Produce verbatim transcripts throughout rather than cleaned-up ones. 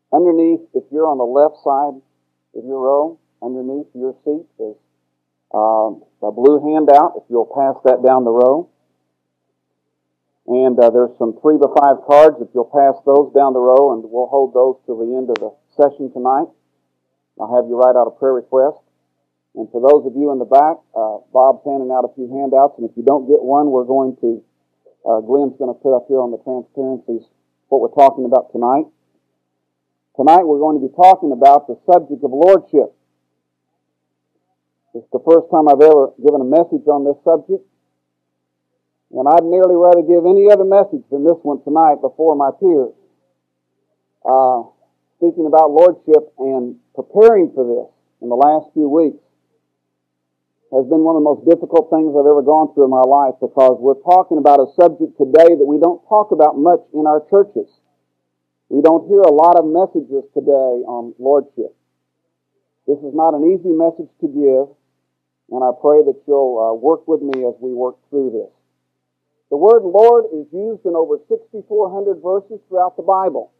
Underneath, if you're on the left side of your row, underneath your seat is uh, a blue handout, if you'll pass that down the row. And uh, there's some three by five cards, if you'll pass those down the row, and we'll hold those till the end of the session tonight. I'll have you write out a prayer request. And for those of you in the back, uh, Bob's handing out a few handouts, and if you don't get one, we're going to, uh, Glenn's going to put up here on the transparencies what we're talking about tonight. Tonight we're going to be talking about the subject of lordship. It's the first time I've ever given a message on this subject, and I'd nearly rather give any other message than this one tonight before my peers. Uh, speaking about lordship and preparing for this in the last few weeks has been one of the most difficult things I've ever gone through in my life, because we're talking about a subject today that we don't talk about much in our churches. We don't hear a lot of messages today on lordship. This is not an easy message to give, and I pray that you'll uh, work with me as we work through this. The word Lord is used in over sixty-four hundred verses throughout the Bible,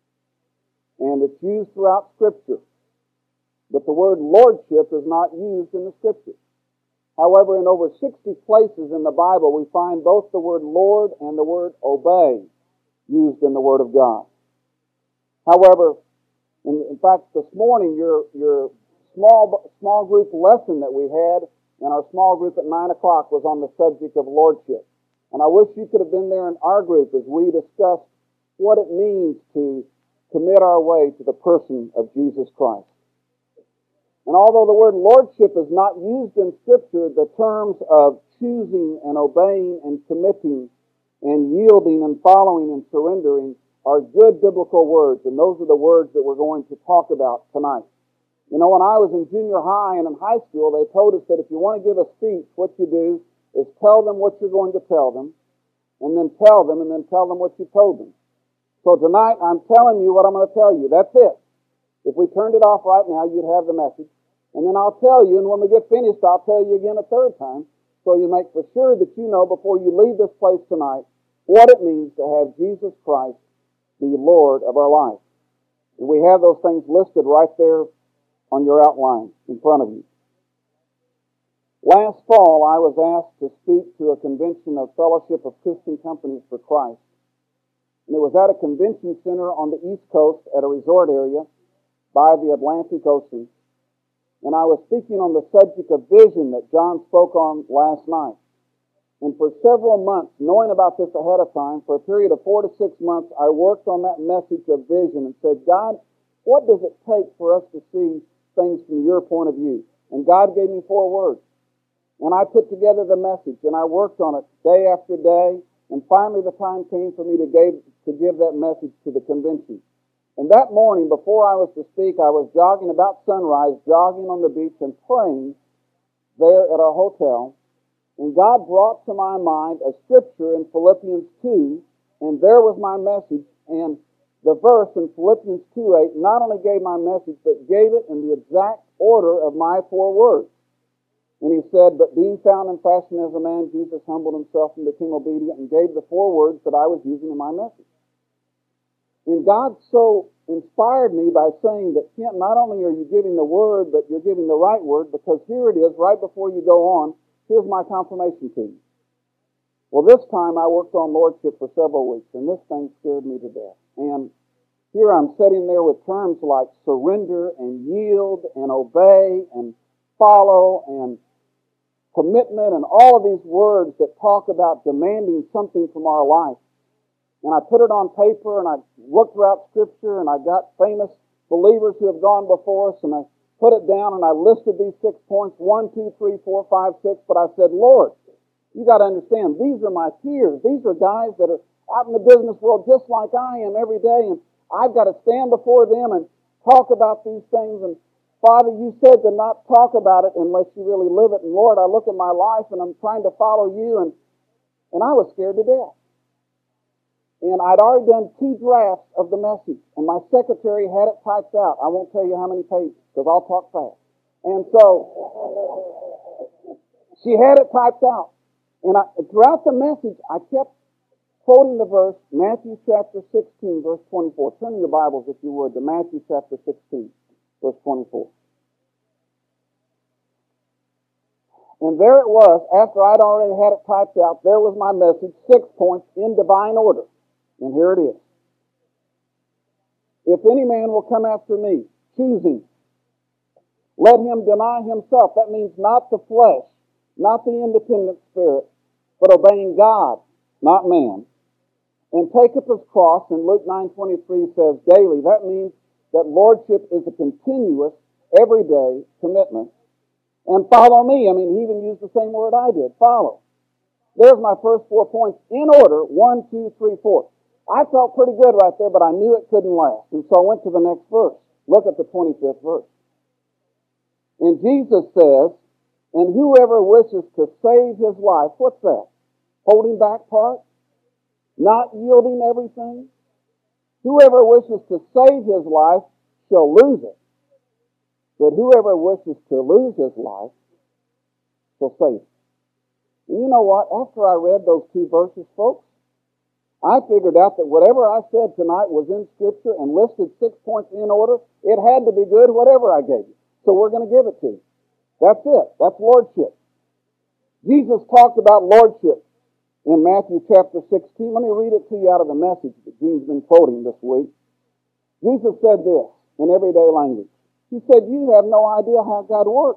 and it's used throughout Scripture. But the word lordship is not used in the Scriptures. However, in over sixty places in the Bible, we find both the word Lord and the word obey used in the Word of God. However, in, in fact, this morning, your your small small group lesson that we had in our small group at nine o'clock was on the subject of lordship. And I wish you could have been there in our group as we discussed what it means to commit our way to the person of Jesus Christ. And although the word lordship is not used in Scripture, the terms of choosing and obeying and committing and yielding and following and surrendering are good biblical words, and those are the words that we're going to talk about tonight. You know, when I was in junior high and in high school, they told us that if you want to give a speech, what you do is tell them what you're going to tell them, and then tell them, and then tell them what you told them. So tonight, I'm telling you what I'm going to tell you. That's it. If we turned it off right now, you'd have the message. And then I'll tell you, and when we get finished, I'll tell you again a third time, so you make for sure that you know before you leave this place tonight what it means to have Jesus Christ be Lord of our life. And we have those things listed right there on your outline in front of you. Last fall, I was asked to speak to a convention of Fellowship of Christian Companies for Christ. And it was at a convention center on the East Coast at a resort area by the Atlantic Ocean. And I was speaking on the subject of vision that John spoke on last night. And for several months, knowing about this ahead of time, for a period of four to six months, I worked on that message of vision and said, God, what does it take for us to see things from your point of view? And God gave me four words. And I put together the message, and I worked on it day after day, and finally the time came for me to give, to give that message to the convention. And that morning, before I was to speak, I was jogging about sunrise, jogging on the beach and praying there at our hotel. And God brought to my mind a scripture in Philippians two, and there was my message. And the verse in Philippians two eight not only gave my message, but gave it in the exact order of my four words. And he said, but being found in fashion as a man, Jesus humbled himself and became obedient, and gave the four words that I was using in my message. And God so inspired me by saying that, Kent, not only are you giving the word, but you're giving the right word, because here it is, right before you go on, here's my confirmation to you. Well, this time I worked on lordship for several weeks, and this thing scared me to death. And here I'm sitting there with terms like surrender and yield and obey and follow and commitment and all of these words that talk about demanding something from our life. And I put it on paper, and I looked throughout Scripture, and I got famous believers who have gone before us, and I put it down, and I listed these six points, one, two, three, four, five, six, but I said, Lord, you got to understand, these are my peers. These are guys that are out in the business world just like I am every day, and I've got to stand before them and talk about these things. And Father, you said to not talk about it unless you really live it. And Lord, I look at my life, and I'm trying to follow you, and, and I was scared to death. And I'd already done two drafts of the message, and my secretary had it typed out. I won't tell you how many pages, because I'll talk fast. And so she had it typed out. And I, throughout the message, I kept quoting the verse, Matthew chapter sixteen, verse twenty-four. Turn your Bibles, if you would, to Matthew chapter sixteen, verse twenty-four. And there it was, after I'd already had it typed out, there was my message, six points in divine order. And here it is. If any man will come after me, choosing, let him deny himself. That means not the flesh, not the independent spirit, but obeying God, not man. And take up his cross, and Luke nine twenty-three says daily. That means that lordship is a continuous, everyday commitment. And follow me. I mean, he even used the same word I did, follow. There's my first four points in order, one, two, three, four. I felt pretty good right there, but I knew it couldn't last. And so I went to the next verse. Look at the twenty-fifth verse. And Jesus says, and whoever wishes to save his life, what's that? Holding back part? Not yielding everything? Whoever wishes to save his life shall lose it. But whoever wishes to lose his life shall save it. And you know what? After I read those two verses, folks, I figured out that whatever I said tonight was in Scripture and listed six points in order. It had to be good, whatever I gave you. So we're going to give it to you. That's it. That's lordship. Jesus talked about lordship in Matthew chapter sixteen. Let me read it to you out of the Message that Gene's been quoting this week. Jesus said this in everyday language. He said, you have no idea how God works.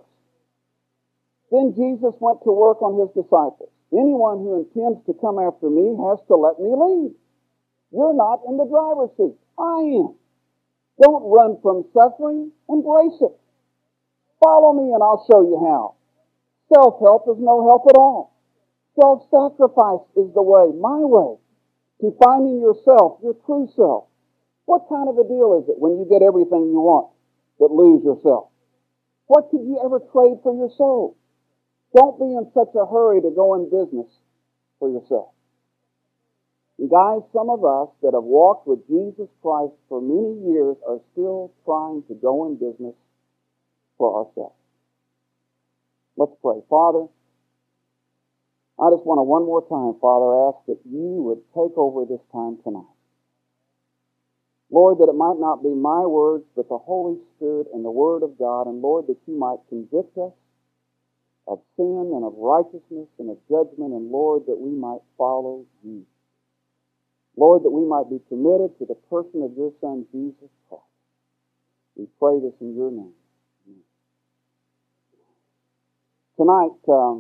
Then Jesus went to work on his disciples. Anyone who intends to come after me has to let me lead. You're not in the driver's seat. I am. Don't run from suffering. Embrace it. Follow me and I'll show you how. Self-help is no help at all. Self-sacrifice is the way, my way, to finding yourself, your true self. What kind of a deal is it when you get everything you want but lose yourself? What could you ever trade for your soul? Don't be in such a hurry to go in business for yourself. And guys, some of us that have walked with Jesus Christ for many years are still trying to go in business for ourselves. Let's pray. Father, I just want to one more time, Father, ask that you would take over this time tonight. Lord, that it might not be my words, but the Holy Spirit and the Word of God. And Lord, that you might convict us of sin and of righteousness and of judgment. And Lord, that we might follow you. Lord, that we might be committed to the person of your Son, Jesus Christ. We pray this in your name. Amen. Tonight, um,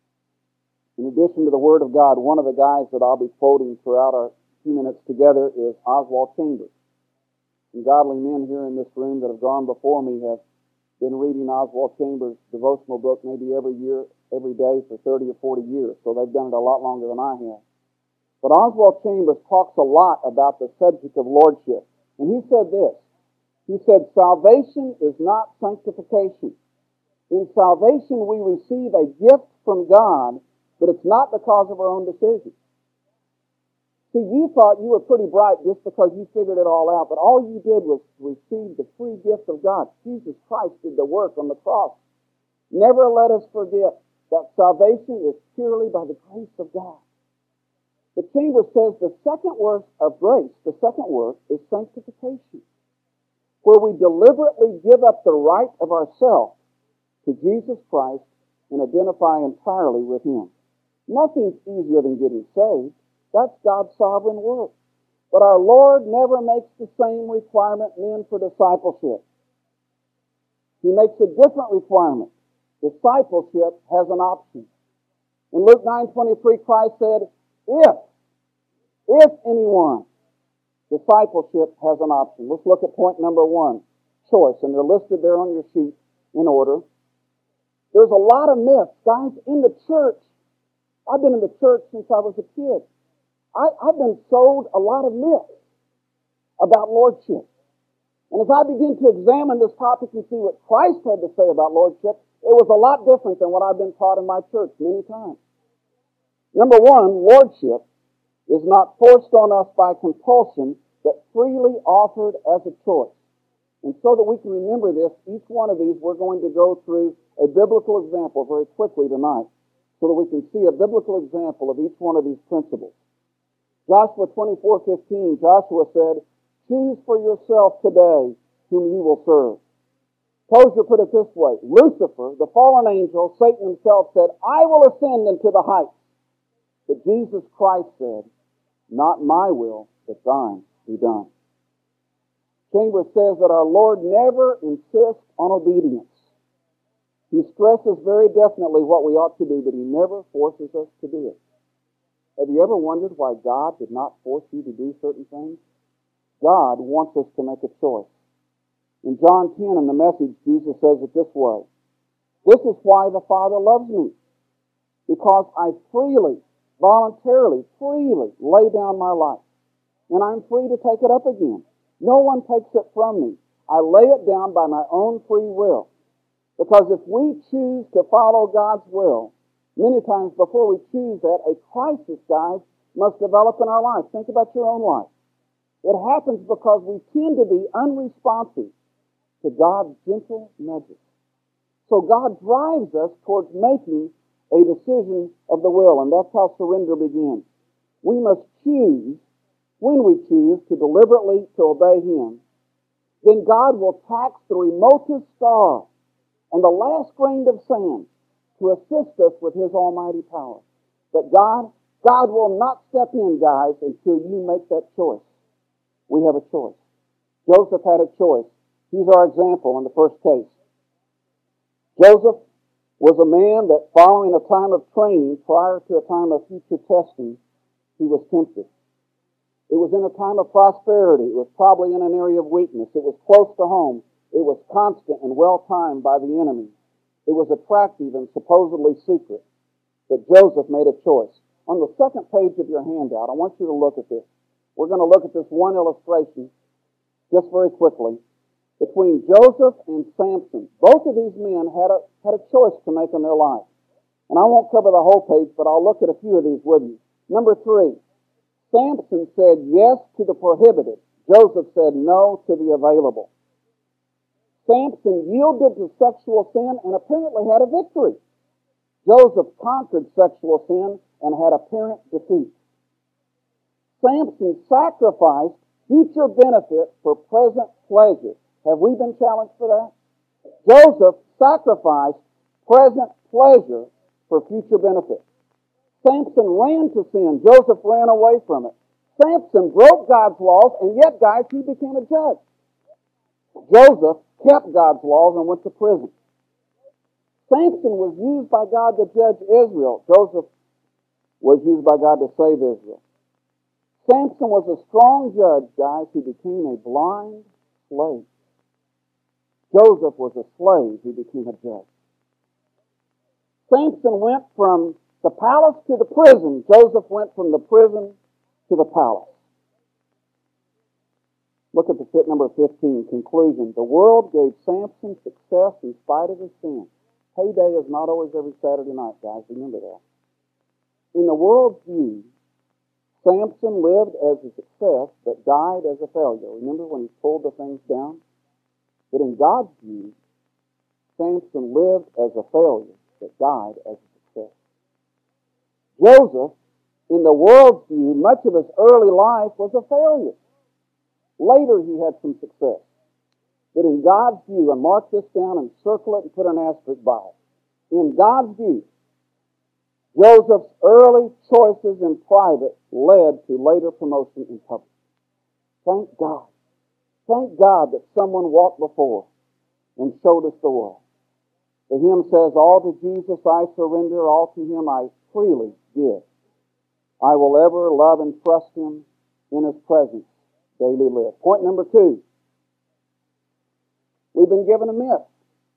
in addition to the Word of God, one of the guys that I'll be quoting throughout our few minutes together is Oswald Chambers. And godly men here in this room that have gone before me have been reading Oswald Chambers' devotional book maybe every year, every day for thirty or forty years. So they've done it a lot longer than I have. But Oswald Chambers talks a lot about the subject of lordship. And he said this. He said, salvation is not sanctification. In salvation we receive a gift from God, but it's not because of our own decision. See, you thought you were pretty bright just because you figured it all out, but all you did was receive the free gift of God. Jesus Christ did the work on the cross. Never let us forget that salvation is purely by the grace of God. The Chambers says the second work of grace, the second work, is sanctification, where we deliberately give up the right of ourselves to Jesus Christ and identify entirely with Him. Nothing's easier than getting saved. That's God's sovereign work. But our Lord never makes the same requirement men for discipleship. He makes a different requirement. Discipleship has an option. In Luke nine twenty-three, Christ said, if, if anyone, discipleship has an option. Let's look at point number one, choice. And they're listed there on your sheet in order. There's a lot of myths, guys, in the church. I've been in the church since I was a kid. I, I've been sold a lot of myths about lordship. And as I begin to examine this topic and see what Christ had to say about lordship, it was a lot different than what I've been taught in my church many times. Number one, lordship is not forced on us by compulsion, but freely offered as a choice. And so that we can remember this, each one of these we're going to go through a biblical example very quickly tonight, so that we can see a biblical example of each one of these principles. Joshua twenty-four fifteen, Joshua said, choose for yourself today whom you will serve. Tozer put it this way, Lucifer, the fallen angel, Satan himself said, I will ascend into the heights. But Jesus Christ said, not my will, but thine be done. Chambers says that our Lord never insists on obedience. He stresses very definitely what we ought to do, but he never forces us to do it. Have you ever wondered why God did not force you to do certain things? God wants us to make a choice. In John ten, in the Message, Jesus says it this way, this is why the Father loves me, because I freely, voluntarily, freely lay down my life, and I'm free to take it up again. No one takes it from me. I lay it down by my own free will. Because if we choose to follow God's will, many times before we choose that, a crisis, guys, must develop in our life. Think about your own life. It happens because we tend to be unresponsive to God's gentle nudges. So God drives us towards making a decision of the will, and that's how surrender begins. We must choose, when we choose, to deliberately to obey Him. Then God will tax the remotest star and the last grain of sand to assist us with His almighty power. But God, God will not step in, guys, until you make that choice. We have a choice. Joseph had a choice. He's our example in the first case. Joseph was a man that, following a time of training prior to a time of future testing, he was tempted. It was in a time of prosperity. It was probably in an area of weakness. It was close to home. It was constant and well-timed by the enemy. It was attractive and supposedly secret. But Joseph made a choice. On the second page of your handout, I want you to look at this. We're going to look at this one illustration just very quickly. Between Joseph and Samson, both of these men had a, had a choice to make in their life. And I won't cover the whole page, but I'll look at a few of these with you. Number three, Samson said yes to the prohibited. Joseph said no to the available. Samson yielded to sexual sin and apparently had a victory. Joseph conquered sexual sin and had apparent defeat. Samson sacrificed future benefit for present pleasure. Have we been challenged for that? Joseph sacrificed present pleasure for future benefit. Samson ran to sin. Joseph ran away from it. Samson broke God's laws, and yet, guys, he became a judge. Joseph kept God's laws and went to prison. Samson was used by God to judge Israel. Joseph was used by God to save Israel. Samson was a strong judge, guys, who became a blind slave. Joseph was a slave who became a judge. Samson went from the palace to the prison. Joseph went from the prison to the palace. Look at the fit number fifteen, conclusion. The world gave Samson success in spite of his sin. Payday is not always every Saturday night, guys. Remember that. In the world's view, Samson lived as a success but died as a failure. Remember when he pulled the things down? But in God's view, Samson lived as a failure but died as a success. Joseph, in the world's view, much of his early life was a failure. Later he had some success. But in God's view, and mark this down and circle it and put an asterisk by it. In God's view, Joseph's early choices in private led to later promotion in public. Thank God. Thank God that someone walked before and showed us the way. The hymn says, all to Jesus I surrender, all to Him I freely give. I will ever love and trust Him, in His presence daily live. Point number two. We've been given a myth.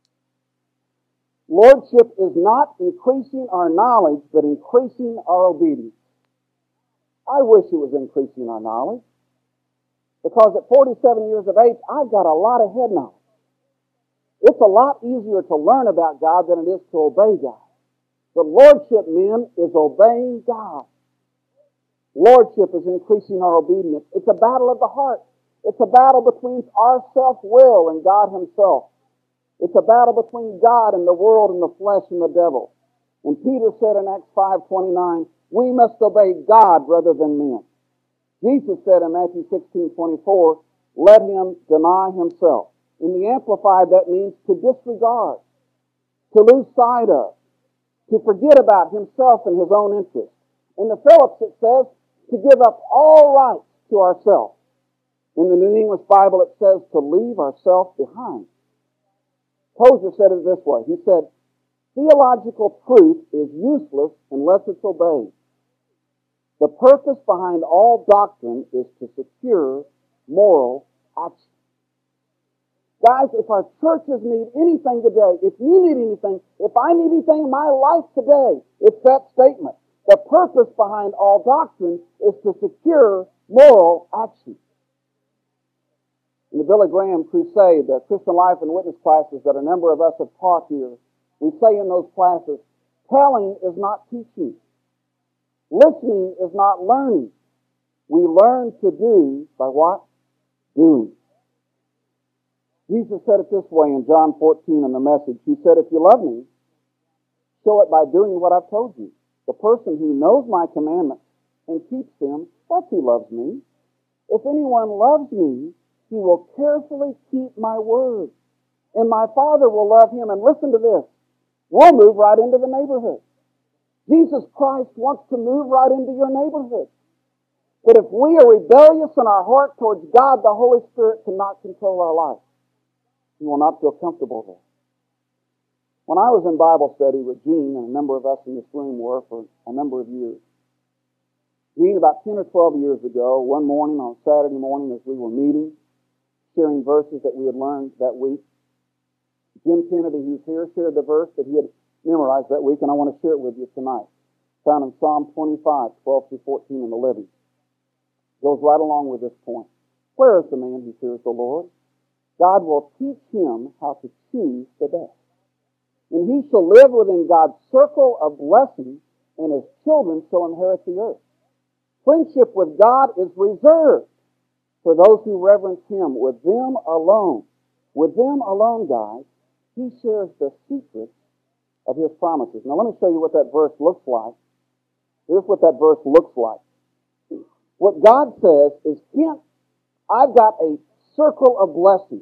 Lordship is not increasing our knowledge, but increasing our obedience. I wish it was increasing our knowledge. Because at forty-seven years of age, I've got a lot of head knowledge. It's a lot easier to learn about God than it is to obey God. But Lordship, men, is obeying God. Lordship is increasing our obedience. It's a battle of the heart. It's a battle between our self-will and God Himself. It's a battle between God and the world and the flesh and the devil. And Peter said in Acts five twenty-nine, we must obey God rather than men. Jesus said in Matthew sixteen twenty-four, let him deny himself. In the Amplified, that means to disregard, to lose sight of, to forget about himself and his own interests. In the Phillips, it says to give up all rights to ourselves. In the New English Bible, it says to leave ourselves behind. Tozer said it this way. He said, theological truth is useless unless it's obeyed. The purpose behind all doctrine is to secure moral action. Guys, if our churches need anything today, if you need anything, if I need anything in my life today, it's that statement. The purpose behind all doctrine is to secure moral action. In the Billy Graham Crusade, the Christian Life and Witness classes that a number of us have taught here, we say in those classes, telling is not teaching. Listening is not learning. We learn to do by what? Doing. Jesus said it this way in John fourteen in the Message. He said, if you love me, show it by doing what I've told you. The person who knows my commandments and keeps them, that's who loves me. If anyone loves me, he will carefully keep my word. And my Father will love him. And listen to this. We'll move right into the neighborhood. Jesus Christ wants to move right into your neighborhood. But if we are rebellious in our heart towards God, the Holy Spirit cannot control our life. We will not feel comfortable there. When I was in Bible study with Gene, and a number of us in this room were for a number of years, Gene, about ten or twelve years ago, one morning on Saturday morning as we were meeting, sharing verses that we had learned that week, Jim Kennedy, who's here, shared the verse that he had memorized that week, and I want to share it with you tonight. Found in Psalm twenty-five, twelve through fourteen in the Living. Goes right along with this point. Where is the man who fears the Lord? God will teach him how to choose the best. And he shall live within God's circle of blessing, and his children shall inherit the earth. Friendship with God is reserved for those who reverence him. With them alone, with them alone, guys, he shares the secrets of his promises. Now let me show you what that verse looks like. Here's what that verse looks like. What God says is, Kent, I've got a circle of blessing.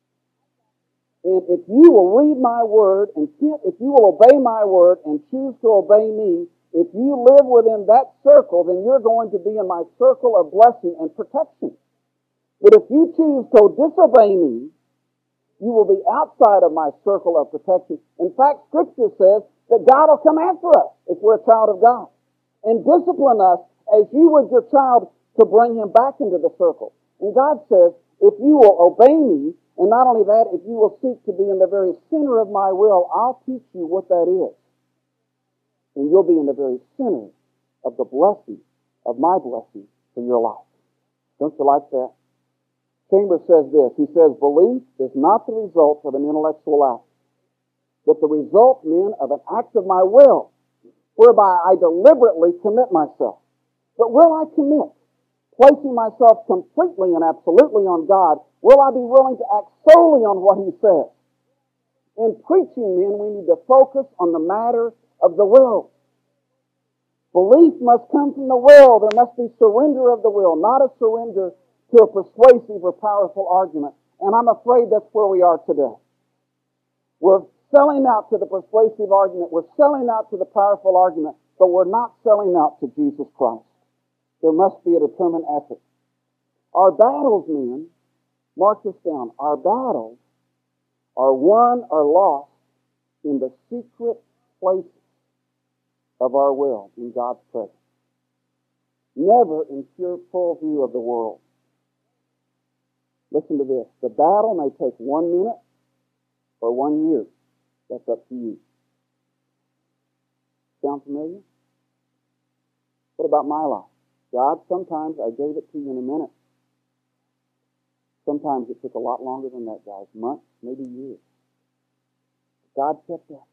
And if you will read my word, and Kent, if you will obey my word and choose to obey me, if you live within that circle, then you're going to be in my circle of blessing and protection. But if you choose to disobey me, you will be outside of my circle of protection. In fact, Scripture says that God will come after us if we're a child of God and discipline us as you would your child to bring him back into the circle. And God says, if you will obey me, and not only that, if you will seek to be in the very center of my will, I'll teach you what that is. And you'll be in the very center of the blessing, of my blessing for your life. Don't you like that? Chambers says this. He says, belief is not the result of an intellectual act, but the result, men, of an act of my will, whereby I deliberately commit myself. But will I commit? Placing myself completely and absolutely on God, will I be willing to act solely on what he says? In preaching, men, we need to focus on the matter of the will. Belief must come from the will. There must be surrender of the will, not a surrender to a persuasive or powerful argument. And I'm afraid that's where we are today. We're selling out to the persuasive argument. We're selling out to the powerful argument, but we're not selling out to Jesus Christ. There must be a determined effort. Our battles, men, mark this down, our battles are won or lost in the secret places of our will in God's presence. Never in pure full view of the world. Listen to this. The battle may take one minute or one year. That's up to you. Sound familiar? What about my life? God, sometimes I gave it to you in a minute. Sometimes it took a lot longer than that, guys. Months, maybe years. God kept that.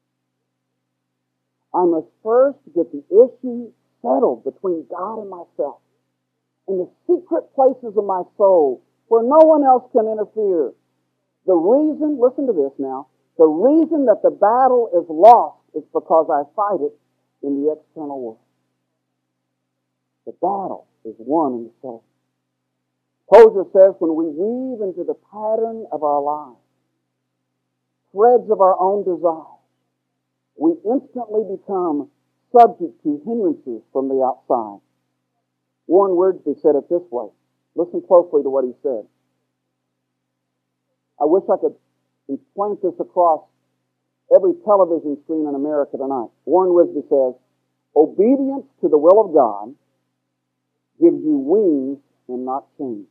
I must first get the issue settled between God and myself in the secret places of my soul where no one else can interfere. The reason, listen to this now, the reason that the battle is lost is because I fight it in the external world. The battle is won in the soul. Tozer says, when we weave into the pattern of our lives threads of our own desire, we instantly become subject to hindrances from the outside. Warren Wiersbe said it this way. Listen closely to what he said. I wish I could implant this across every television screen in America tonight. Warren Wiersbe says, obedience to the will of God gives you wings and not chains.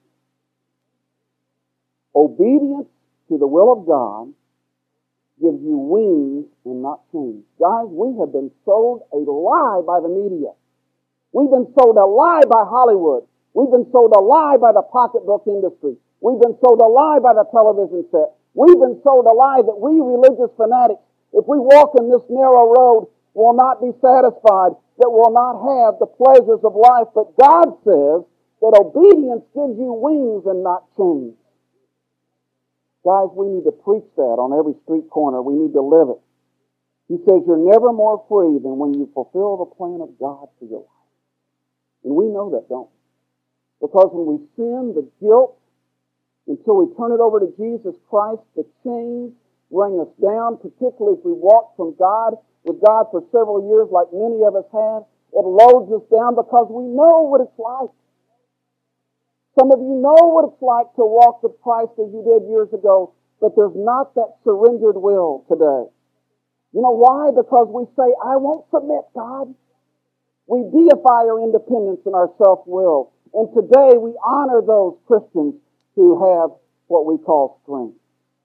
Obedience to the will of God gives you wings and not chains. Guys, we have been sold a lie by the media. We've been sold a lie by Hollywood. We've been sold a lie by the pocketbook industry. We've been sold a lie by the television set. We've been sold a lie that we religious fanatics, if we walk in this narrow road, will not be satisfied, that will not have the pleasures of life. But God says that obedience gives you wings and not chains. Guys, we need to preach that on every street corner. We need to live it. He says you're never more free than when you fulfill the plan of God for your life. And we know that, don't we? Because when we sin, the guilt, until we turn it over to Jesus Christ, the chains bring us down, particularly if we walk from God, with God for several years like many of us have. It loads us down because we know what it's like. Some of you know what it's like to walk with Christ as you did years ago, but there's not that surrendered will today. You know why? Because we say, I won't submit, God. We deify our independence and our self-will. And today we honor those Christians who have what we call strength.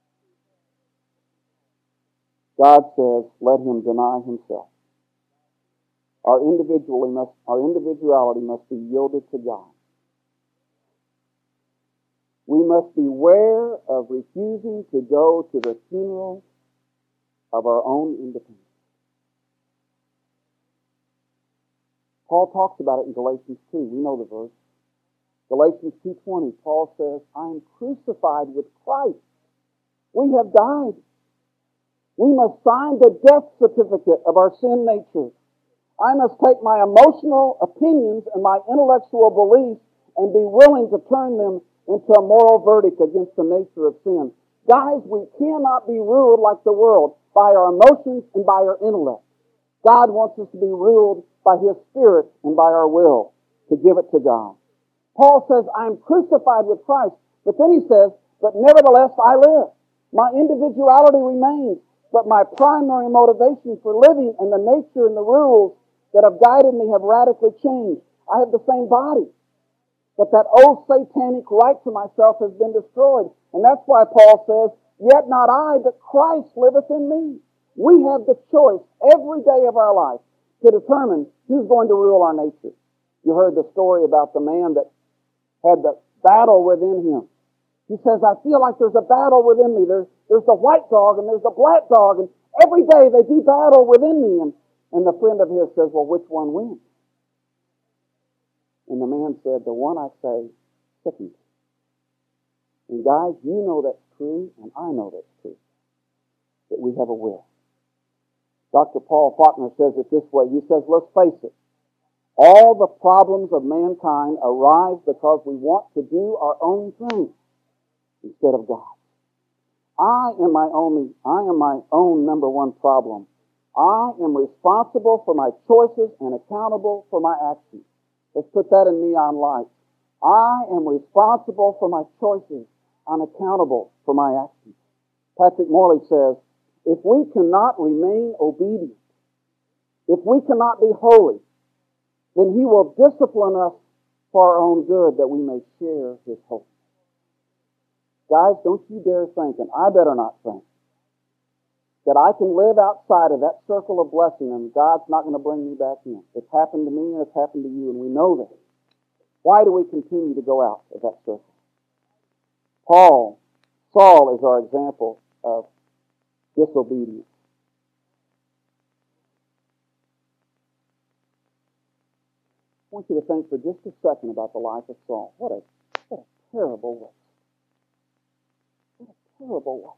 God says, let him deny himself. Our individuality must, our individuality must be yielded to God. We must beware of refusing to go to the funeral of our own independence. Paul talks about it in Galatians two. We know the verse. Galatians two twenty, Paul says, I am crucified with Christ. We have died. We must sign the death certificate of our sin nature. I must take my emotional opinions and my intellectual beliefs and be willing to turn them into a moral verdict against the nature of sin. Guys, we cannot be ruled like the world by our emotions and by our intellect. God wants us to be ruled by His Spirit and by our will to give it to God. Paul says, I am crucified with Christ. But then he says, but nevertheless I live. My individuality remains, but my primary motivation for living and the nature and the rules that have guided me have radically changed. I have the same body, but that old satanic right to myself has been destroyed. And that's why Paul says, yet not I, but Christ liveth in me. We have the choice every day of our life to determine who's going to rule our nature. You heard the story about the man that had the battle within him. He says, I feel like there's a battle within me. There's, there's the white dog and there's the black dog, and every day they do battle within me. And, and the friend of his says, well, which one wins? And the man said, the one I say sickens. And guys, you know that's true, and I know that's true, that we have a will. Doctor Paul Faulkner says it this way. He says, let's face it. All the problems of mankind arise because we want to do our own thing instead of God. I am my only, I am my own number one problem. I am responsible for my choices and accountable for my actions. Let's put that in neon lights. I am responsible for my choices and accountable for my actions. Patrick Morley says, if we cannot remain obedient, if we cannot be holy, then He will discipline us for our own good that we may share His hope. Guys, don't you dare think, and I better not think, that I can live outside of that circle of blessing and God's not going to bring me back in. It's happened to me and it's happened to you, and we know that. Why do we continue to go out of that circle? Paul, Saul is our example of disobedience. I want you to think for just a second about the life of Saul. What a, what a terrible waste. What a terrible waste.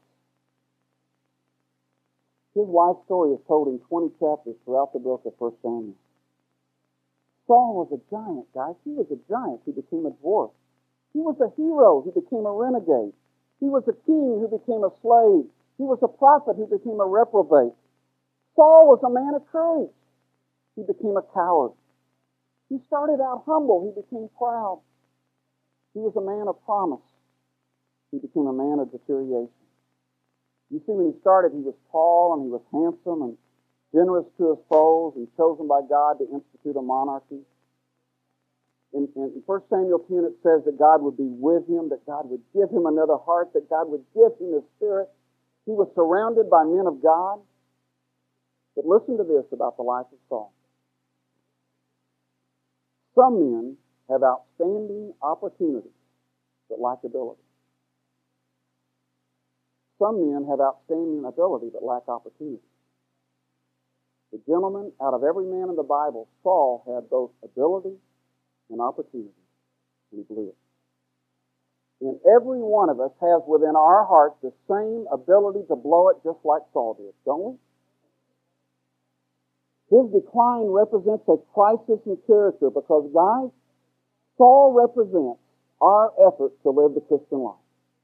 His life story is told in twenty chapters throughout the book of First Samuel. Saul was a giant, guys. He was a giant who became a dwarf. He was a hero who became a renegade. He was a king who became a slave. He was a prophet who became a reprobate. Saul was a man of courage. He became a coward. He started out humble. He became proud. He was a man of promise. He became a man of deterioration. You see, when he started, he was tall and he was handsome and generous to his foes and chosen by God to institute a monarchy. In, in First Samuel ten, it says that God would be with him, that God would give him another heart, that God would give him his spirit. He was surrounded by men of God. But listen to this about the life of Saul. Some men have outstanding opportunities but lack ability. Some men have outstanding ability but lack opportunity. The gentleman, out of every man in the Bible, Saul had both ability and opportunity, and he blew it. And every one of us has within our heart the same ability to blow it just like Saul did, don't we? His decline represents a crisis in character because, guys, Saul represents our effort to live the Christian life.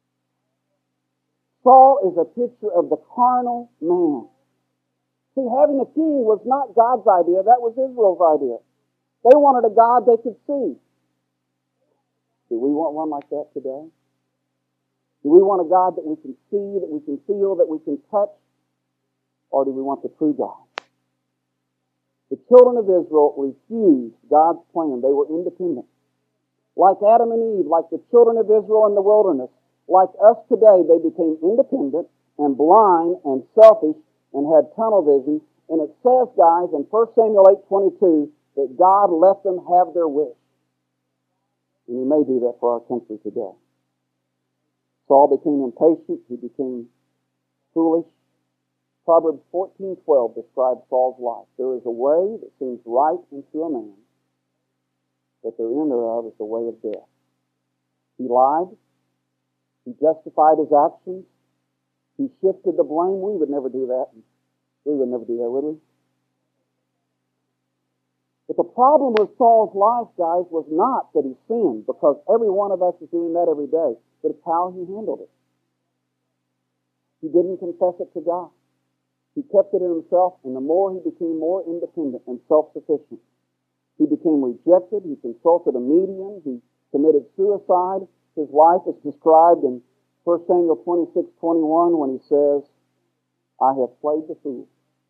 Saul is a picture of the carnal man. See, having a king was not God's idea. That was Israel's idea. They wanted a God they could see. Do we want one like that today? Do we want a God that we can see, that we can feel, that we can touch? Or do we want the true God? The children of Israel refused God's plan. They were independent. Like Adam and Eve, like the children of Israel in the wilderness, like us today, they became independent and blind and selfish and had tunnel vision. And it says, guys, in First Samuel eight twenty-two, that God let them have their wish. And he may do that for our country today. Saul became impatient. He became foolish. Proverbs fourteen twelve describes Saul's life. There is a way that seems right unto a man, but the end thereof is the way of death. He lied. He justified his actions. He shifted the blame. We would never do that. We would never do that, would we? But the problem with Saul's life, guys, was not that he sinned, because every one of us is doing that every day, but it's how he handled it. He didn't confess it to God. He kept it in himself, and the more he became more independent and self-sufficient. He became rejected. He consulted a medium. He committed suicide. His life is described in First Samuel twenty-six twenty-one when he says, I have played the fool.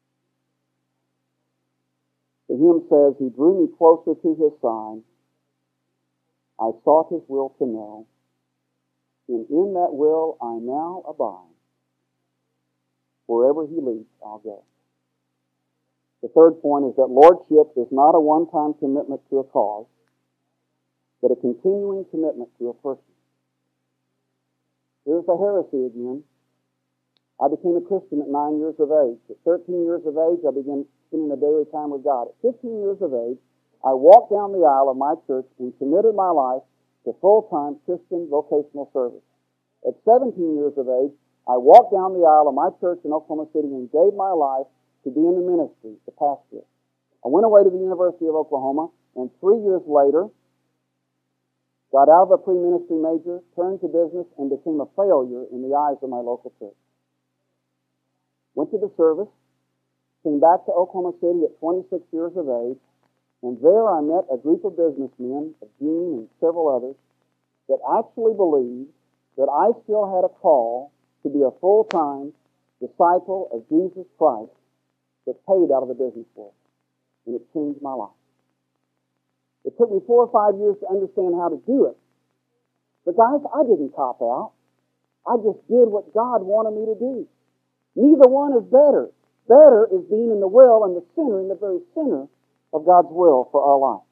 The hymn says, he drew me closer to his side. I sought his will to know, and in that will I now abide. Wherever he leads, I'll go. The third point is that lordship is not a one-time commitment to a cause, but a continuing commitment to a person. Here's the heresy again. I became a Christian at nine years of age. At thirteen years of age, I began spending a daily time with God. At fifteen years of age, I walked down the aisle of my church and committed my life to full-time Christian vocational service. At seventeen years of age, I walked down the aisle of my church in Oklahoma City and gave my life to be in the ministry, to pastor it. I went away to the University of Oklahoma, and three years later, got out of a pre-ministry major, turned to business, and became a failure in the eyes of my local church. Went to the service, came back to Oklahoma City at twenty-six years of age, and there I met a group of businessmen, Gene and several others, that actually believed that I still had a call to be a full-time disciple of Jesus Christ that paid out of the business world. And it changed my life. It took me four or five years to understand how to do it. But guys, I didn't cop out. I just did what God wanted me to do. Neither one is better. Better is being in the will and the center, in the very center of God's will for our life.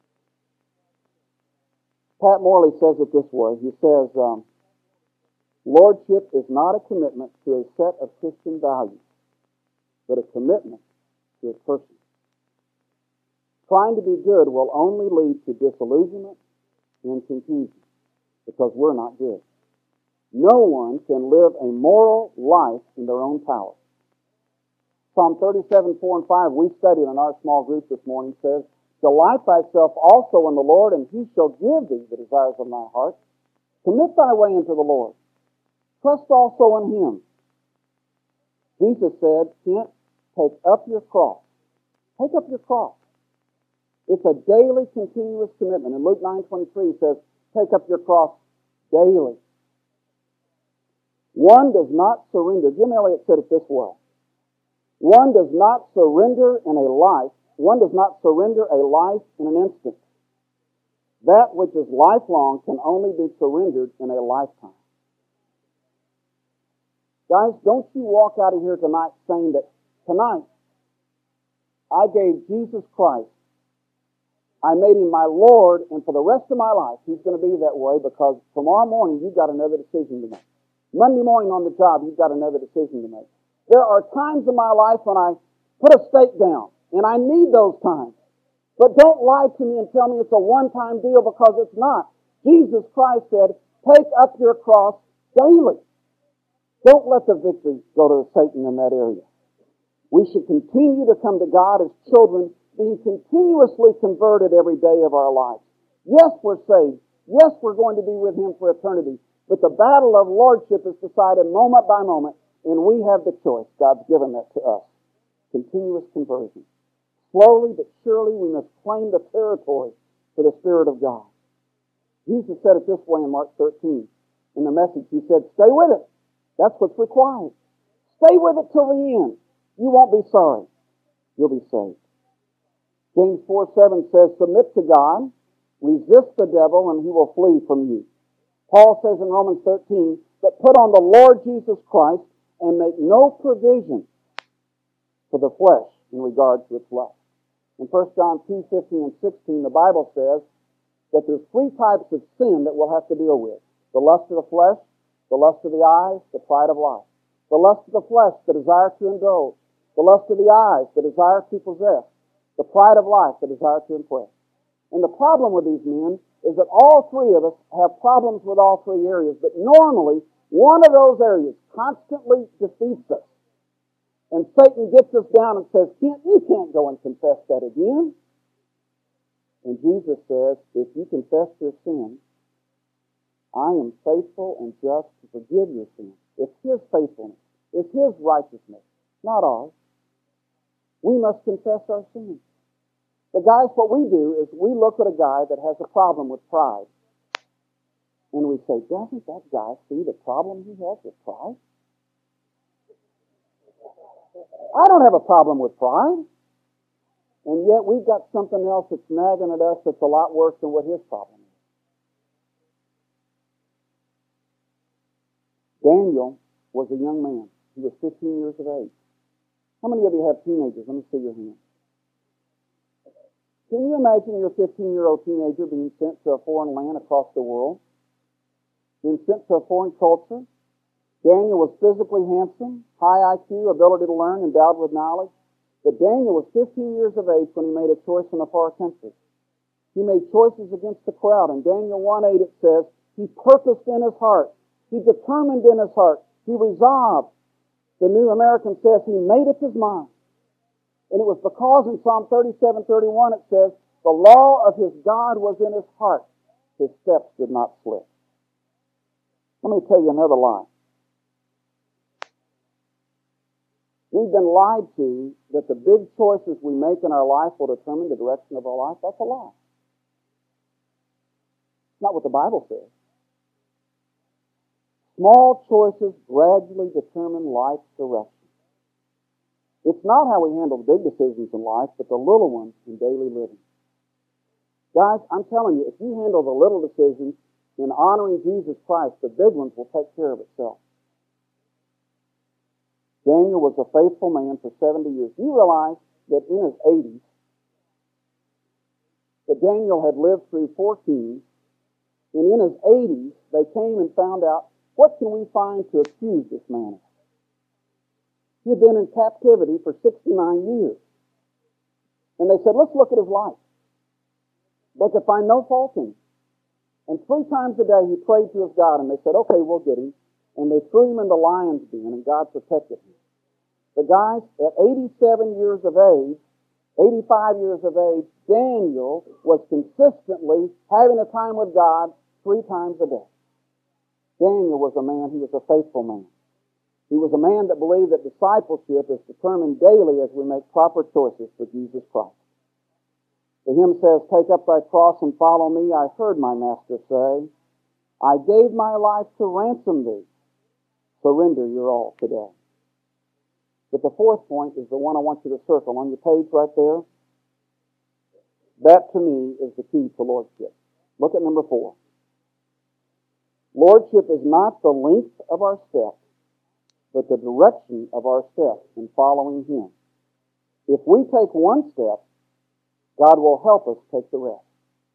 Pat Morley says it this way. He says, um, lordship is not a commitment to a set of Christian values, but a commitment to a person. Trying to be good will only lead to disillusionment and confusion because we're not good. No one can live a moral life in their own power. Psalm thirty-seven, four and five, we studied in our small group this morning, says, Delight thyself also in the Lord, and he shall give thee the desires of thy heart. Commit thy way unto the Lord. Trust also in him. Jesus said, Kent, take up your cross. Take up your cross. It's a daily, continuous commitment. In Luke nine twenty-three, it says, take up your cross daily. One does not surrender. Jim Elliot said it this way. One does not surrender in a life. One does not surrender a life in an instant. That which is lifelong can only be surrendered in a lifetime. Guys, don't you walk out of here tonight saying that tonight I gave Jesus Christ. I made him my Lord, and for the rest of my life, he's going to be that way, because tomorrow morning you've got another decision to make. Monday morning on the job, you've got another decision to make. There are times in my life when I put a stake down, and I need those times. But don't lie to me and tell me it's a one-time deal, because it's not. Jesus Christ said, take up your cross daily. Don't let the victory go to Satan in that area. We should continue to come to God as children, being continuously converted every day of our lives. Yes, we're saved. Yes, we're going to be with him for eternity. But the battle of lordship is decided moment by moment, and we have the choice. God's given that to us. Continuous conversion. Slowly but surely we must claim the territory for the Spirit of God. Jesus said it this way in Mark thirteen. In the Message, he said, stay with it. That's what's required. Stay with it till the end. You won't be sorry. You'll be saved. James four seven says, submit to God, resist the devil, and he will flee from you. Paul says in Romans thirteen, that put on the Lord Jesus Christ and make no provision for the flesh in regard to its lust. In First John two fifteen and sixteen, the Bible says that there's three types of sin that we'll have to deal with. The lust of the flesh, the lust of the eyes, the pride of life. The lust of the flesh, the desire to indulge. The lust of the eyes, the desire to possess. The pride of life, the desire to impress. And the problem with these men is that all three of us have problems with all three areas, but normally one of those areas constantly defeats us. And Satan gets us down and says, Kent, you can't go and confess that again. And Jesus says, if you confess your sin, I am faithful and just to forgive your sin. It's his faithfulness. It's his righteousness, not ours. We must confess our sins. But guys, what we do is we look at a guy that has a problem with pride. And we say, doesn't that guy see the problem he has with pride? I don't have a problem with pride. And yet we've got something else that's nagging at us that's a lot worse than what his problem is. Daniel was a young man. He was fifteen years of age. How many of you have teenagers? Let me see your hand. Can you imagine your fifteen-year-old teenager being sent to a foreign land across the world? Being sent to a foreign culture? Daniel was physically handsome, high I Q, ability to learn, endowed with knowledge. But Daniel was fifteen years of age when he made a choice in a far country. He made choices against the crowd. In Daniel one eight it says, he purposed in his heart. He determined in his heart. He resolved. The New American says he made up his mind. And it was because in Psalm thirty-seven thirty-one it says, the law of his God was in his heart. His steps did not slip. Let me tell you another lie. We've been lied to that the big choices we make in our life will determine the direction of our life. That's a lie. It's not what the Bible says. Small choices gradually determine life's direction. It's not how we handle the big decisions in life, but the little ones in daily living. Guys, I'm telling you, if you handle the little decisions in honoring Jesus Christ, the big ones will take care of itself. Daniel was a faithful man for seventy years. You realize that in his eighties, that Daniel had lived through four kings, and in his eighties, they came and found out, what can we find to accuse this man of? He had been in captivity for sixty-nine years. And they said, let's look at his life. They could find no fault in him. And three times a day he prayed to his God, and they said, okay, we'll get him. And they threw him in the lion's den, and God protected him. The guy, at eighty-seven years of age, eighty-five years of age, Daniel was consistently having a time with God three times a day. Daniel was a man, he was a faithful man. He was a man that believed that discipleship is determined daily as we make proper choices for Jesus Christ. The hymn says, "Take up thy cross and follow me. I heard my master say, I gave my life to ransom thee. Surrender your all today." But the fourth point is the one I want you to circle on your page right there. That to me is the key to lordship. Look at number four. Lordship is not the length of our steps, but the direction of our steps in following Him. If we take one step, God will help us take the rest.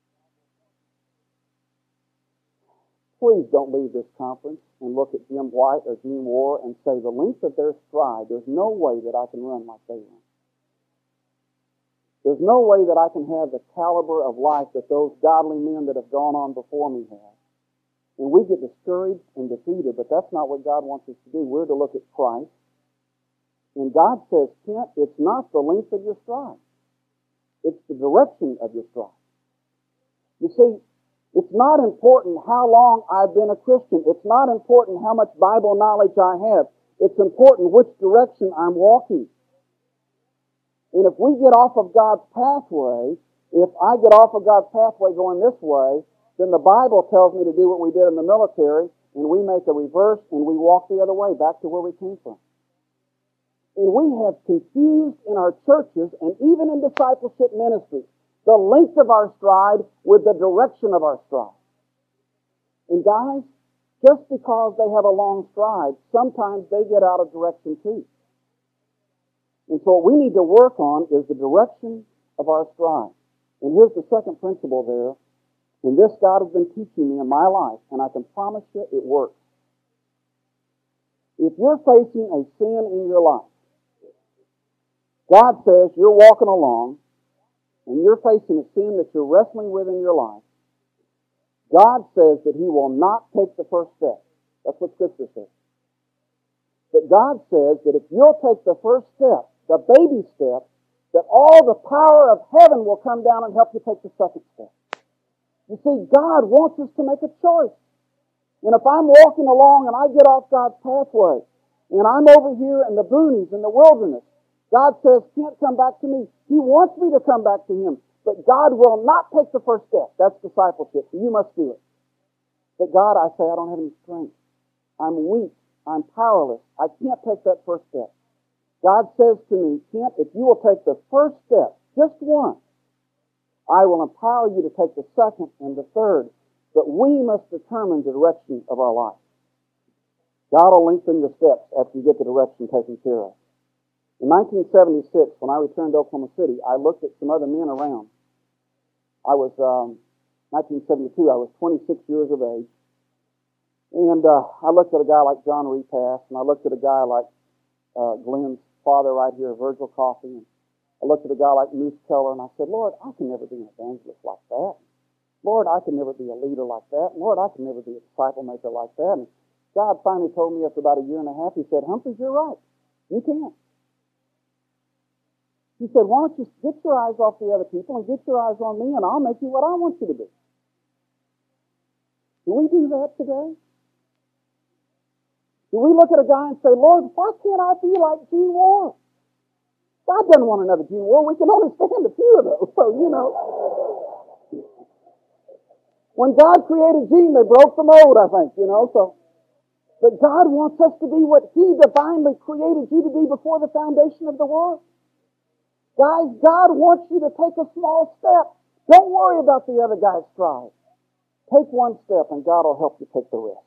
Please don't leave this conference and look at Jim White or Gene War and say, the length of their stride, there's no way that I can run like they run. There's no way that I can have the caliber of life that those godly men that have gone on before me have. And we get discouraged and defeated, but that's not what God wants us to do. We're to look at Christ. And God says, Kent, it's not the length of your stride. It's the direction of your stride. You see, it's not important how long I've been a Christian. It's not important how much Bible knowledge I have. It's important which direction I'm walking. And if we get off of God's pathway, if I get off of God's pathway going this way, then the Bible tells me to do what we did in the military, and we make a reverse and we walk the other way, back to where we came from. And we have confused in our churches and even in discipleship ministry the length of our stride with the direction of our stride. And guys, just because they have a long stride, sometimes they get out of direction too. And so what we need to work on is the direction of our stride. And here's the second principle there. And this God has been teaching me in my life, and I can promise you it works. If you're facing a sin in your life, God says you're walking along, and you're facing a sin that you're wrestling with in your life, God says that He will not take the first step. That's what Scripture says. But God says that if you'll take the first step, the baby step, that all the power of heaven will come down and help you take the second step. You see, God wants us to make a choice. And if I'm walking along and I get off God's pathway, and I'm over here in the boonies, in the wilderness, God says, can't come back to me. He wants me to come back to Him. But God will not take the first step. That's discipleship. You must do it. But God, I say, I don't have any strength. I'm weak. I'm powerless. I can't take that first step. God says to me, Kent, if you will take the first step, just one, I will empower you to take the second and the third. But we must determine the direction of our life. God will lengthen your steps after you get the direction taken care of. In nineteen seventy-six, when I returned to Oklahoma City, I looked at some other men around. I was, um, nineteen seventy-two, I was twenty-six years of age. And uh, I looked at a guy like John Repass, and I looked at a guy like uh, Glenn's father right here, Virgil Coffey, and I looked at a guy like Moose Keller, and I said, Lord, I can never be an evangelist like that. Lord, I can never be a leader like that. Lord, I can never be a disciple maker like that. And God finally told me after about a year and a half, He said, Humphreys, you're right. You can. He said, why don't you get your eyes off the other people and get your eyes on me, and I'll make you what I want you to be. Do we do that today? Do we look at a guy and say, Lord, why can't I be like Gene War? God doesn't want another Gene War. We can only stand a few of those. So, you know. When God created Gene, they broke the mold, I think, you know. So, but God wants us to be what He divinely created you to be before the foundation of the world. Guys, God wants you to take a small step. Don't worry about the other guy's stride. Take one step and God will help you take the rest.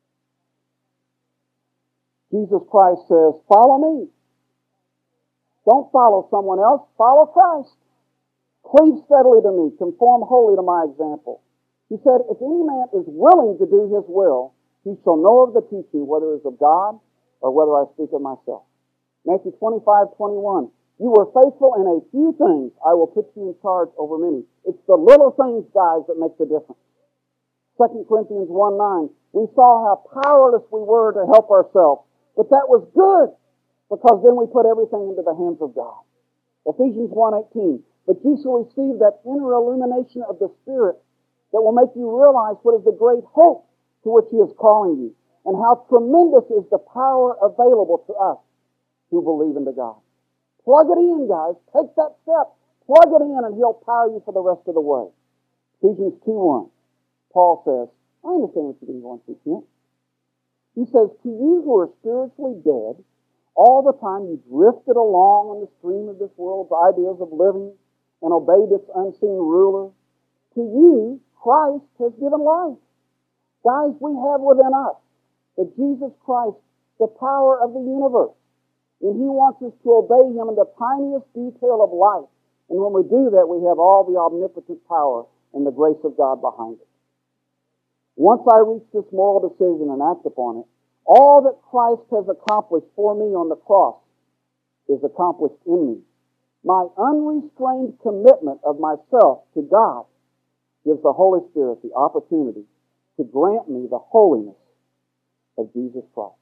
Jesus Christ says, follow me. Don't follow someone else. Follow Christ. Cleave steadily to me. Conform wholly to my example. He said, if any man is willing to do His will, he shall know of the teaching, whether it is of God or whether I speak of myself. Matthew twenty-five twenty-one. You were faithful in a few things. I will put you in charge over many. It's the little things, guys, that make the difference. Second Corinthians one nine. We saw how powerless we were to help ourselves. But that was good, because then we put everything into the hands of God. Ephesians one eighteen. But you shall receive that inner illumination of the Spirit that will make you realize what is the great hope to which He is calling you, and how tremendous is the power available to us who believe into God. Plug it in, guys. Take that step. Plug it in, and He'll power you for the rest of the way. Ephesians two one. Paul says, I understand what you've been going through, Kent. He says, to you who are spiritually dead, all the time you drifted along on the stream of this world's ideas of living and obeyed its unseen ruler, to you Christ has given life. Guys, we have within us the Jesus Christ, the power of the universe. And He wants us to obey Him in the tiniest detail of life. And when we do that, we have all the omnipotent power and the grace of God behind it. Once I reach this moral decision and act upon it, all that Christ has accomplished for me on the cross is accomplished in me. My unrestrained commitment of myself to God gives the Holy Spirit the opportunity to grant me the holiness of Jesus Christ.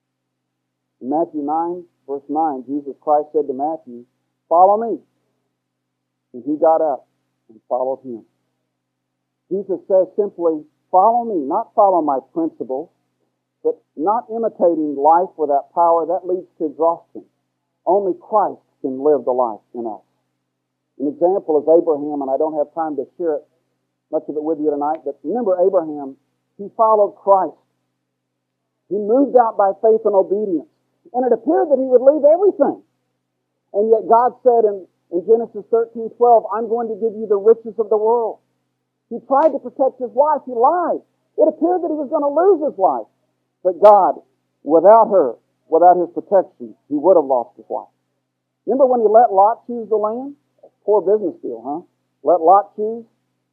In Matthew nine, verse nine, Jesus Christ said to Matthew, follow me. And he got up and followed Him. Jesus says simply, follow me, not follow my principles, but not imitating life without power. That leads to exhaustion. Only Christ can live the life in us. An example is Abraham, and I don't have time to share it, much of it with you tonight, but remember Abraham, he followed Christ. He moved out by faith and obedience. And it appeared that he would leave everything. And yet God said in, in Genesis thirteen twelve, I'm going to give you the riches of the world. He tried to protect his wife. He lied. It appeared that he was going to lose his life. But God, without her, without His protection, he would have lost his wife. Remember when He let Lot choose the land? Poor business deal, huh? Let Lot choose.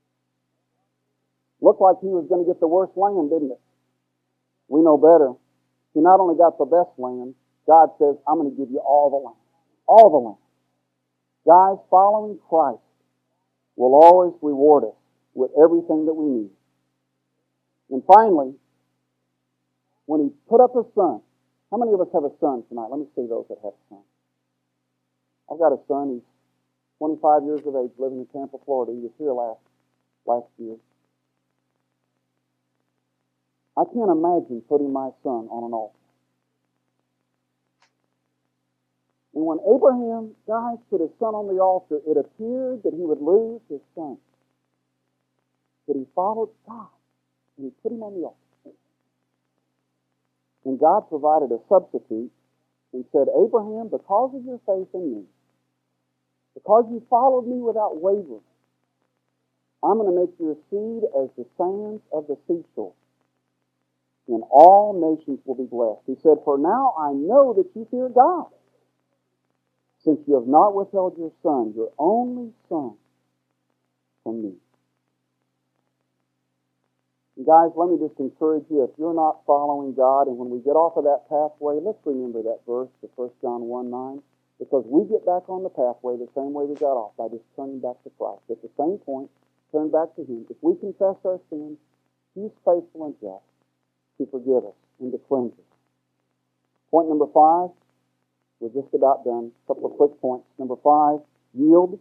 Looked like he was going to get the worst land, didn't it? We know better. He not only got the best land, God says, I'm going to give you all the land. All the land. Guys, following Christ will always reward us with everything that we need. And finally, when He put up His Son, how many of us have a son tonight? Let me see those that have a son. I've got a son. He's twenty-five years of age, living in Tampa, Florida. He was here last, last year. I can't imagine putting my son on an altar. And when Abraham, guys, put his son on the altar, it appeared that he would lose his son. But he followed God, and He put him on the altar. And God provided a substitute and said, Abraham, because of your faith in me, because you followed me without wavering, I'm going to make your seed as the sands of the seashore, and all nations will be blessed. He said, for now I know that you fear God, since you have not withheld your son, your only son, from me. And guys, let me just encourage you, if you're not following God, and when we get off of that pathway, let's remember that verse, the First John one nine, because we get back on the pathway the same way we got off, by just turning back to Christ. At the same point, turn back to Him. If we confess our sins, He's faithful and just to forgive us and to cleanse us. Point number five, we're just about done. A couple of quick points. Number five, yield.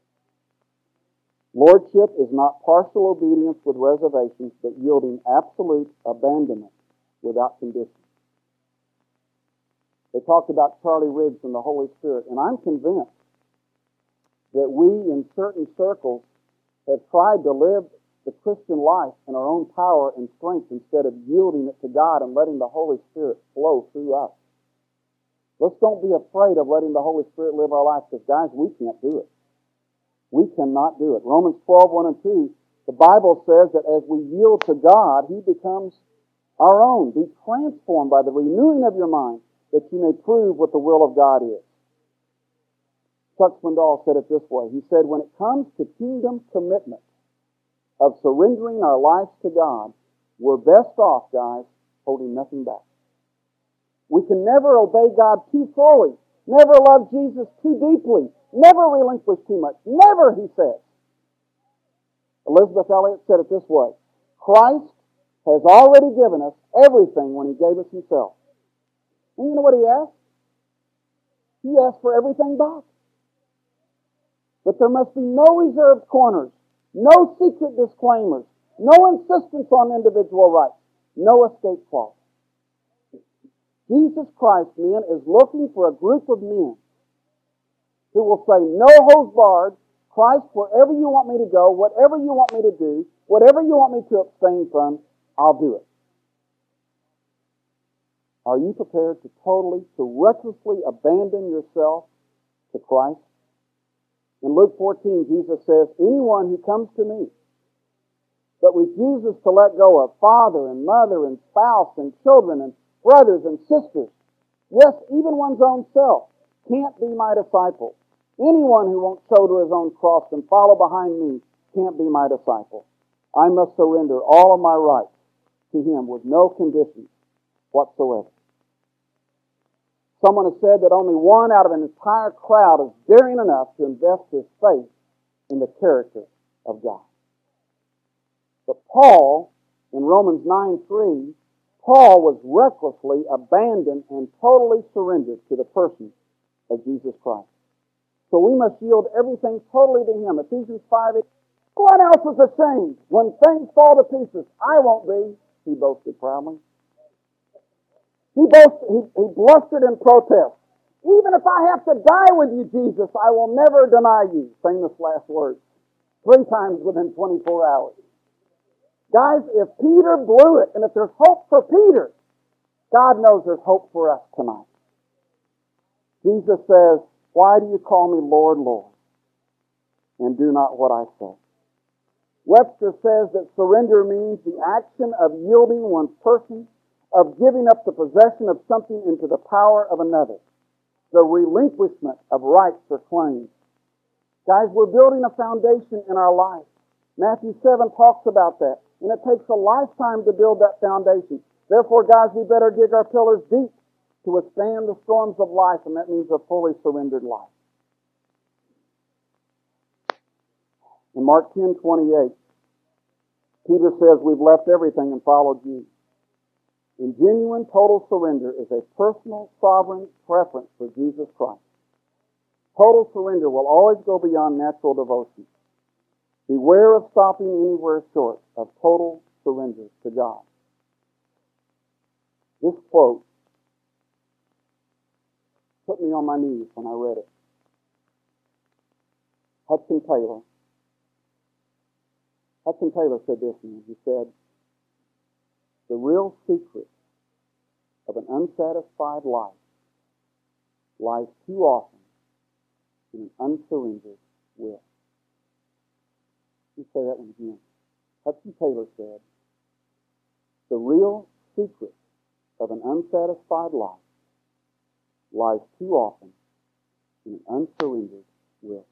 Lordship is not partial obedience with reservations, but yielding absolute abandonment without condition. They talked about Charlie Riggs and the Holy Spirit, and I'm convinced that we in certain circles have tried to live the Christian life in our own power and strength instead of yielding it to God and letting the Holy Spirit flow through us. Let's don't be afraid of letting the Holy Spirit live our life, because guys, we can't do it. We cannot do it. Romans twelve, one and two, the Bible says that as we yield to God, He becomes our own. Be transformed by the renewing of your mind, that you may prove what the will of God is. Chuck Swindoll said it this way. He said, when it comes to kingdom commitment of surrendering our lives to God, we're best off, guys, holding nothing back. We can never obey God too fully, never love Jesus too deeply, never relinquish too much. Never, he says. Elizabeth Elliot said it this way. Christ has already given us everything when He gave us Himself. And you know what He asked? He asked for everything back. But there must be no reserved corners, no secret disclaimers, no insistence on individual rights, no escape clause. Jesus Christ, men, is looking for a group of men who will say, no holds barred, Christ, wherever you want me to go, whatever you want me to do, whatever you want me to abstain from, I'll do it. Are you prepared to totally, to recklessly abandon yourself to Christ? In Luke fourteen, Jesus says, anyone who comes to me but refuses to let go of father and mother and spouse and children and brothers and sisters, yes, even one's own self, can't be my disciple. Anyone who won't shoulder his own cross and follow behind me can't be my disciple. I must surrender all of my rights to Him with no conditions whatsoever. Someone has said that only one out of an entire crowd is daring enough to invest his faith in the character of God. But Paul, in Romans nine three, Paul was recklessly abandoned and totally surrendered to the person of Jesus Christ. So we must yield everything totally to Him. Ephesians five eight, what else is ashamed? When things fall to pieces, I won't be, he boasted proudly. He, boasted, he, he blustered in protest. Even if I have to die with you, Jesus, I will never deny you. Famous last words. Three times within twenty-four hours. Guys, if Peter blew it, and if there's hope for Peter, God knows there's hope for us tonight. Jesus says, why do you call me Lord, Lord, and do not what I say? Webster says that surrender means the action of yielding one's person, of giving up the possession of something into the power of another, the relinquishment of rights or claims. Guys, we're building a foundation in our life. Matthew seven talks about that, and it takes a lifetime to build that foundation. Therefore, guys, we better dig our pillars deep to withstand the storms of life, and that means a fully surrendered life. In Mark ten twenty-eight, Peter says, we've left everything and followed you. In genuine total surrender is a personal, sovereign preference for Jesus Christ. Total surrender will always go beyond natural devotion. Beware of stopping anywhere short of total surrender to God. This quote put me on my knees when I read it. Hudson Taylor. Hudson Taylor said this to me. He said, the real secret of an unsatisfied life lies too often in an unsurrendered will. Let me say that one again. Hudson Taylor said, the real secret of an unsatisfied life lies too often in an unsurrendered will.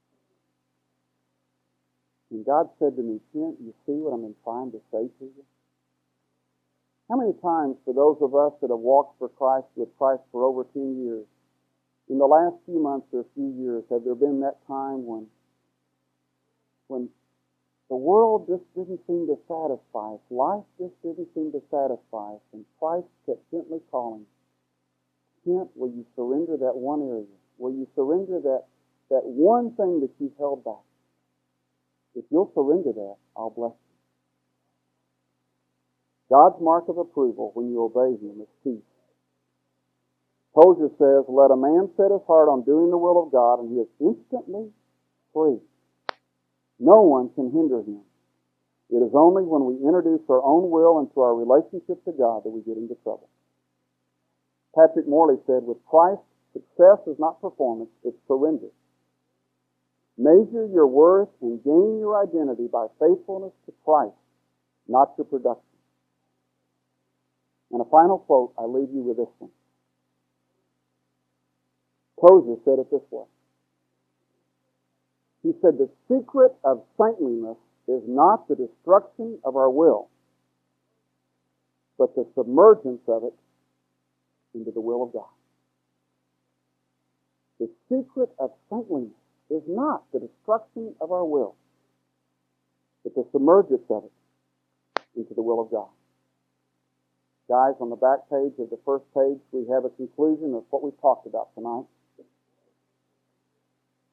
And God said to me, Kent, you see what I've been trying to say to you? How many times, for those of us that have walked for Christ, with Christ for over ten years, in the last few months or a few years, have there been that time when, when the world just didn't seem to satisfy us, life just didn't seem to satisfy us, and Christ kept gently calling, Kent, will you surrender that one area? Will you surrender that, that one thing that you've held back? If you'll surrender that, I'll bless you. God's mark of approval when you obey Him is peace. Tozer says, let a man set his heart on doing the will of God, and he is instantly free. No one can hinder him. It is only when we introduce our own will into our relationship to God that we get into trouble. Patrick Morley said, with Christ, success is not performance, it's surrender. Measure your worth and gain your identity by faithfulness to Christ, not your production. And a final quote, I leave you with this one. Tozer said it this way. He said, the secret of saintliness is not the destruction of our will, but the submergence of it into the will of God. The secret of saintliness is not the destruction of our will, but the submergence of it into the will of God. Guys, on the back page of the first page, we have a conclusion of what we've talked about tonight.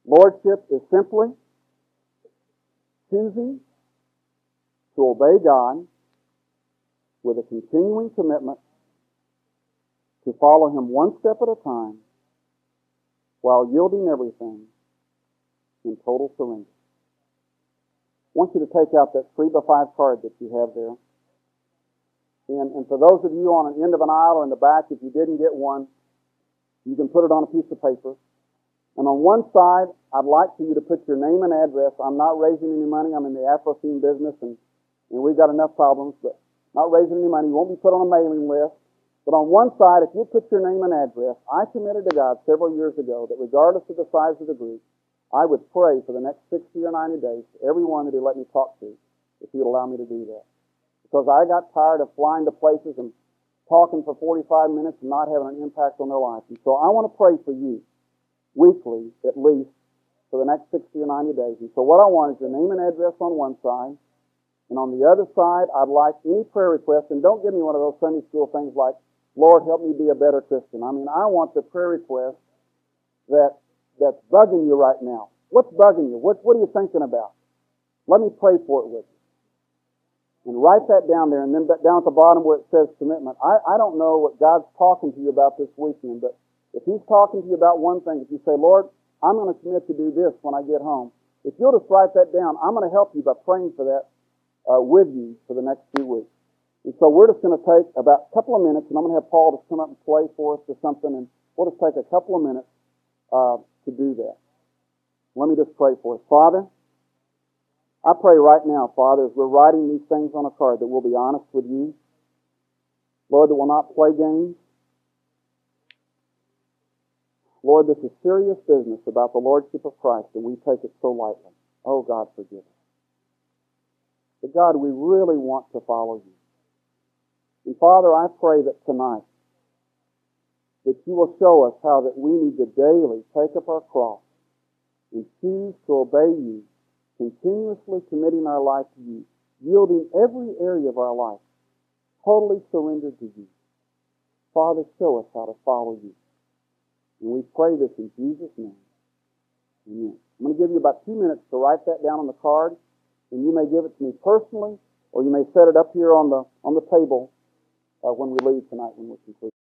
Lordship is simply choosing to obey God with a continuing commitment to follow Him one step at a time while yielding everything in total surrender. I want you to take out that three by five card that you have there. And, and for those of you on an end of an aisle or in the back, if you didn't get one, you can put it on a piece of paper. And on one side, I'd like for you to put your name and address. I'm not raising any money. I'm in the Afro-theme business, and, and we've got enough problems, but not raising any money. You won't be put on a mailing list. But on one side, if you put your name and address, I committed to God several years ago that regardless of the size of the group, I would pray for the next sixty or ninety days for everyone that He'd let me talk to, if He'd allow me to do that. Because I got tired of flying to places and talking for forty-five minutes and not having an impact on their life. And so I want to pray for you, weekly at least, for the next sixty or ninety days. And so what I want is your name and address on one side, and on the other side, I'd like any prayer request, and don't give me one of those Sunday school things like, Lord, help me be a better Christian. I mean, I want the prayer request that that's bugging you right now. What's bugging you? What, what are you thinking about? Let me pray for it with you. And write that down there, and then down at the bottom where it says commitment. I, I don't know what God's talking to you about this weekend, but if He's talking to you about one thing, if you say, Lord, I'm going to commit to do this when I get home, if you'll just write that down, I'm going to help you by praying for that uh, with you for the next few weeks. And so we're just going to take about a couple of minutes, and I'm going to have Paul just come up and play for us or something, and we'll just take a couple of minutes uh, to do that. Let me just pray for us. Father, I pray right now, Father, as we're writing these things on a card, that we'll be honest with you. Lord, that we'll not play games. Lord, this is serious business about the Lordship of Christ, and we take it so lightly. Oh, God, forgive us. But God, we really want to follow you. And Father, I pray that tonight, that you will show us how that we need to daily take up our cross and choose to obey you, continuously committing our life to you, yielding every area of our life, totally surrendered to you. Father, show us how to follow you. And we pray this in Jesus' name. Amen. I'm going to give you about two minutes to write that down on the card, and you may give it to me personally, or you may set it up here on the on the table uh, when we leave tonight when we conclude.